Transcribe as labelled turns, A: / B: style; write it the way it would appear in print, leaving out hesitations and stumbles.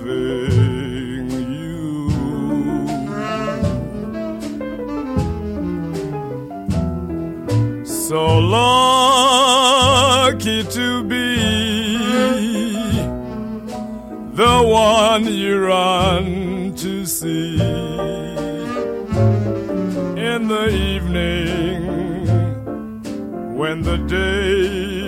A: loving you. So lucky to be the one you run to see in the evening when the day